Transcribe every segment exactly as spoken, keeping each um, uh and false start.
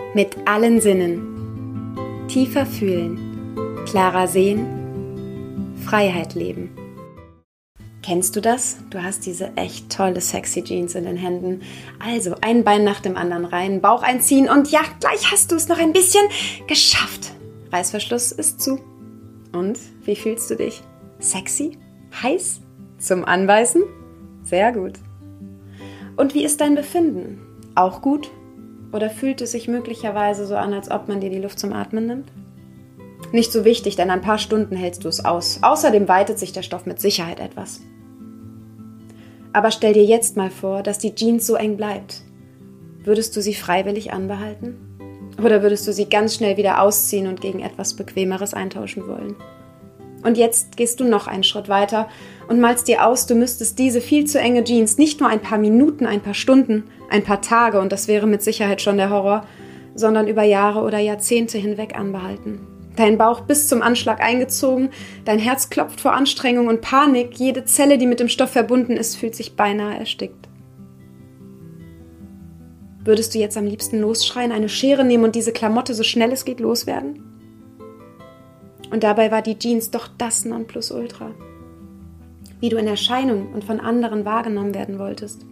Mit allen Sinnen. Tiefer fühlen, klarer sehen, Freiheit leben. Kennst du das? Du hast diese echt tolle, sexy Jeans in den Händen. Also ein Bein nach dem anderen rein, Bauch einziehen und ja, gleich hast du es noch ein bisschen geschafft. Reißverschluss ist zu. Und wie fühlst du dich? Sexy? Heiß? Zum Anbeißen? Sehr gut. Und wie ist dein Befinden? Auch gut? Oder fühlt es sich möglicherweise so an, als ob man dir die Luft zum Atmen nimmt? Nicht so wichtig, denn ein paar Stunden hältst du es aus. Außerdem weitet sich der Stoff mit Sicherheit etwas. Aber stell dir jetzt mal vor, dass die Jeans so eng bleibt. Würdest du sie freiwillig anbehalten? Oder würdest du sie ganz schnell wieder ausziehen und gegen etwas Bequemeres eintauschen wollen? Und jetzt gehst du noch einen Schritt weiter und malst dir aus, du müsstest diese viel zu enge Jeans nicht nur ein paar Minuten, ein paar Stunden, ein paar Tage, und das wäre mit Sicherheit schon der Horror, sondern über Jahre oder Jahrzehnte hinweg anbehalten. Dein Bauch bis zum Anschlag eingezogen, dein Herz klopft vor Anstrengung und Panik, jede Zelle, die mit dem Stoff verbunden ist, fühlt sich beinahe erstickt. Würdest du jetzt am liebsten losschreien, eine Schere nehmen und diese Klamotte so schnell es geht loswerden? Und dabei war die Jeans doch das Nonplusultra. Wie du in Erscheinung und von anderen wahrgenommen werden wolltest.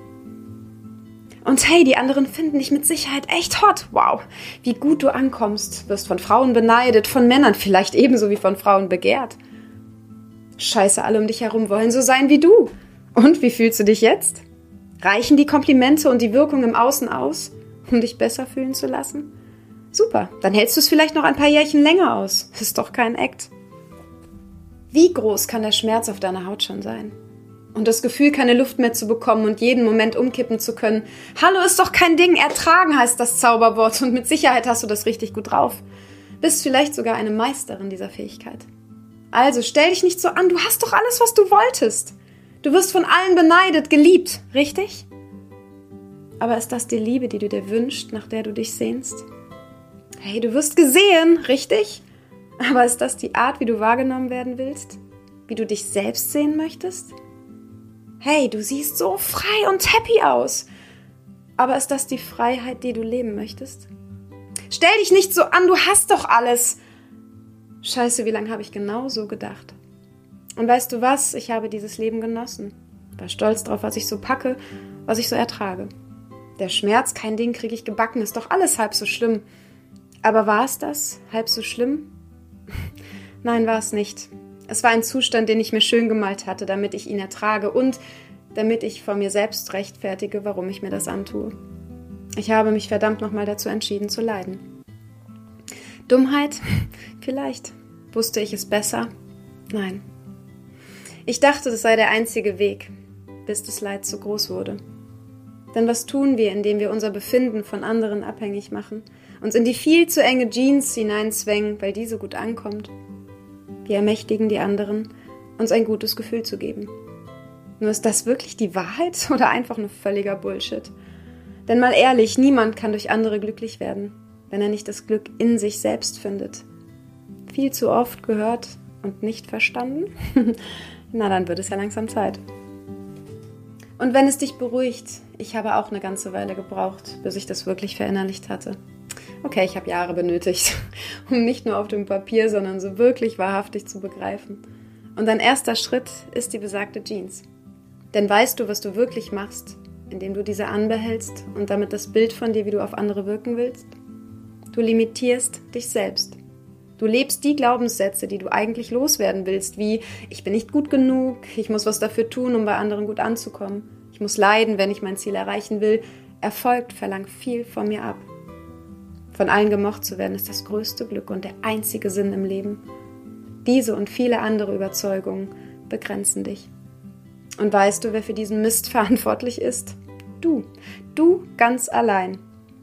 Und hey, die anderen finden dich mit Sicherheit echt hot. Wow, wie gut du ankommst. Wirst von Frauen beneidet, von Männern vielleicht ebenso wie von Frauen begehrt. Scheiße, alle um dich herum wollen so sein wie du. Und wie fühlst du dich jetzt? Reichen die Komplimente und die Wirkung im Außen aus, um dich besser fühlen zu lassen? Super, dann hältst du es vielleicht noch ein paar Jährchen länger aus. Ist doch kein Act. Wie groß kann der Schmerz auf deiner Haut schon sein? Und das Gefühl, keine Luft mehr zu bekommen und jeden Moment umkippen zu können. Hallo, ist doch kein Ding. Ertragen heißt das Zauberwort und mit Sicherheit hast du das richtig gut drauf. Bist vielleicht sogar eine Meisterin dieser Fähigkeit. Also stell dich nicht so an, du hast doch alles, was du wolltest. Du wirst von allen beneidet, geliebt, richtig? Aber ist das die Liebe, die du dir wünschst, nach der du dich sehnst? Hey, du wirst gesehen, richtig? Aber ist das die Art, wie du wahrgenommen werden willst? Wie du dich selbst sehen möchtest? Hey, du siehst so frei und happy aus. Aber ist das die Freiheit, die du leben möchtest? Stell dich nicht so an, du hast doch alles. Scheiße, wie lange habe ich genau so gedacht? Und weißt du was? Ich habe dieses Leben genossen. War stolz drauf, was ich so packe, was ich so ertrage. Der Schmerz, kein Ding, kriege ich gebacken, ist doch alles halb so schlimm. Aber war es das? Halb so schlimm? Nein, war es nicht. Es war ein Zustand, den ich mir schön gemalt hatte, damit ich ihn ertrage und damit ich vor mir selbst rechtfertige, warum ich mir das antue. Ich habe mich verdammt nochmal dazu entschieden zu leiden. Dummheit? Vielleicht. Wusste ich es besser? Nein. Ich dachte, das sei der einzige Weg, bis das Leid zu groß wurde. Denn was tun wir, indem wir unser Befinden von anderen abhängig machen, uns in die viel zu enge Jeans hineinzwängen, weil die so gut ankommt? Wir ermächtigen die anderen, uns ein gutes Gefühl zu geben. Nur ist das wirklich die Wahrheit oder einfach nur völliger Bullshit? Denn mal ehrlich, niemand kann durch andere glücklich werden, wenn er nicht das Glück in sich selbst findet. Viel zu oft gehört und nicht verstanden? Na, dann wird es ja langsam Zeit. Und wenn es dich beruhigt, ich habe auch eine ganze Weile gebraucht, bis ich das wirklich verinnerlicht hatte. Okay, ich habe Jahre benötigt, um nicht nur auf dem Papier, sondern so wirklich wahrhaftig zu begreifen. Und ein erster Schritt ist die besagte Jeans. Denn weißt du, was du wirklich machst, indem du diese anbehältst und damit das Bild von dir, wie du auf andere wirken willst? Du limitierst dich selbst. Du lebst die Glaubenssätze, die du eigentlich loswerden willst, wie ich bin nicht gut genug, ich muss was dafür tun, um bei anderen gut anzukommen. Ich muss leiden, wenn ich mein Ziel erreichen will. Erfolg verlangt viel von mir ab. Von allen gemocht zu werden, ist das größte Glück und der einzige Sinn im Leben. Diese und viele andere Überzeugungen begrenzen dich. Und weißt du, wer für diesen Mist verantwortlich ist? Du. Du ganz allein.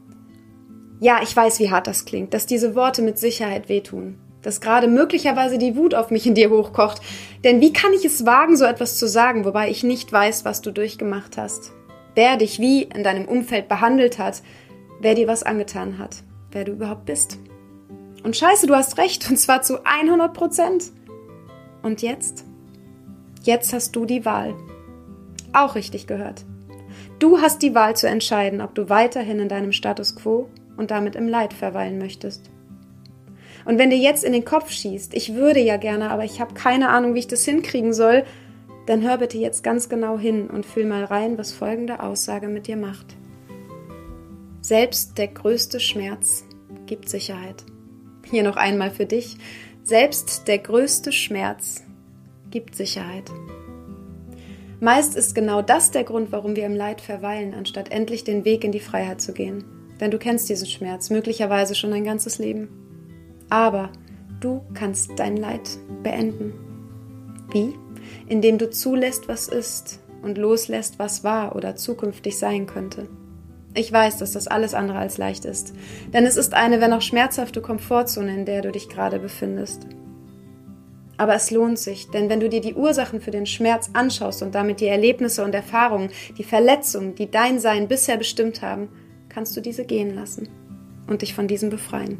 Ja, ich weiß, wie hart das klingt, dass diese Worte mit Sicherheit wehtun. Dass gerade möglicherweise die Wut auf mich in dir hochkocht. Denn wie kann ich es wagen, so etwas zu sagen, wobei ich nicht weiß, was du durchgemacht hast? Wer dich wie in deinem Umfeld behandelt hat, wer dir was angetan hat, wer du überhaupt bist. Und scheiße, du hast recht, und zwar zu hundert Prozent. Und jetzt? Jetzt hast du die Wahl. Auch richtig gehört. Du hast die Wahl zu entscheiden, ob du weiterhin in deinem Status quo und damit im Leid verweilen möchtest. Und wenn dir jetzt in den Kopf schießt, ich würde ja gerne, aber ich habe keine Ahnung, wie ich das hinkriegen soll, dann hör bitte jetzt ganz genau hin und fühl mal rein, was folgende Aussage mit dir macht. Selbst der größte Schmerz gibt Sicherheit. Hier noch einmal für dich. Selbst der größte Schmerz gibt Sicherheit. Meist ist genau das der Grund, warum wir im Leid verweilen, anstatt endlich den Weg in die Freiheit zu gehen. Denn du kennst diesen Schmerz, möglicherweise schon dein ganzes Leben. Aber du kannst dein Leid beenden. Wie? Indem du zulässt, was ist und loslässt, was war oder zukünftig sein könnte. Ich weiß, dass das alles andere als leicht ist, denn es ist eine, wenn auch schmerzhafte Komfortzone, in der du dich gerade befindest. Aber es lohnt sich, denn wenn du dir die Ursachen für den Schmerz anschaust und damit die Erlebnisse und Erfahrungen, die Verletzungen, die dein Sein bisher bestimmt haben, kannst du diese gehen lassen und dich von diesem befreien.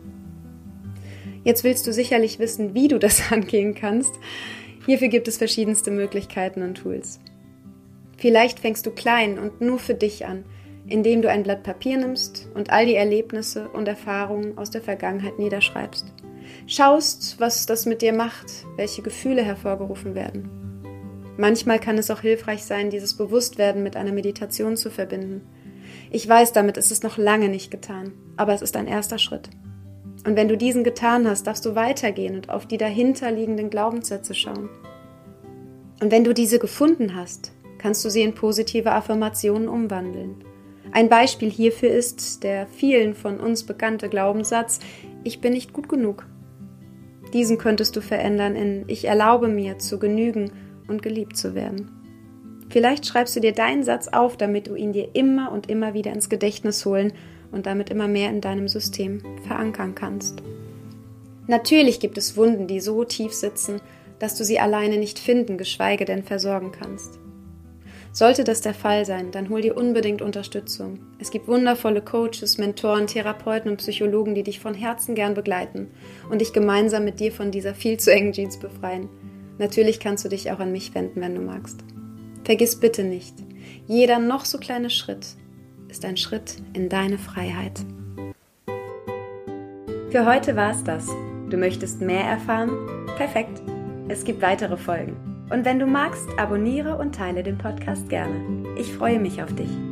Jetzt willst du sicherlich wissen, wie du das angehen kannst. Hierfür gibt es verschiedenste Möglichkeiten und Tools. Vielleicht fängst du klein und nur für dich an, indem du ein Blatt Papier nimmst und all die Erlebnisse und Erfahrungen aus der Vergangenheit niederschreibst. Schaust, was das mit dir macht, welche Gefühle hervorgerufen werden. Manchmal kann es auch hilfreich sein, dieses Bewusstwerden mit einer Meditation zu verbinden. Ich weiß, damit ist es noch lange nicht getan, aber es ist ein erster Schritt. Und wenn du diesen getan hast, darfst du weitergehen und auf die dahinterliegenden Glaubenssätze schauen. Und wenn du diese gefunden hast, kannst du sie in positive Affirmationen umwandeln. Ein Beispiel hierfür ist der vielen von uns bekannte Glaubenssatz, ich bin nicht gut genug. Diesen könntest du verändern in ich erlaube mir zu genügen und geliebt zu werden. Vielleicht schreibst du dir deinen Satz auf, damit du ihn dir immer und immer wieder ins Gedächtnis holen und damit immer mehr in deinem System verankern kannst. Natürlich gibt es Wunden, die so tief sitzen, dass du sie alleine nicht finden, geschweige denn versorgen kannst. Sollte das der Fall sein, dann hol dir unbedingt Unterstützung. Es gibt wundervolle Coaches, Mentoren, Therapeuten und Psychologen, die dich von Herzen gern begleiten und dich gemeinsam mit dir von dieser viel zu engen Jeans befreien. Natürlich kannst du dich auch an mich wenden, wenn du magst. Vergiss bitte nicht, jeder noch so kleine Schritt ist ein Schritt in deine Freiheit. Für heute war's das. Du möchtest mehr erfahren? Perfekt. Es gibt weitere Folgen. Und wenn du magst, abonniere und teile den Podcast gerne. Ich freue mich auf dich.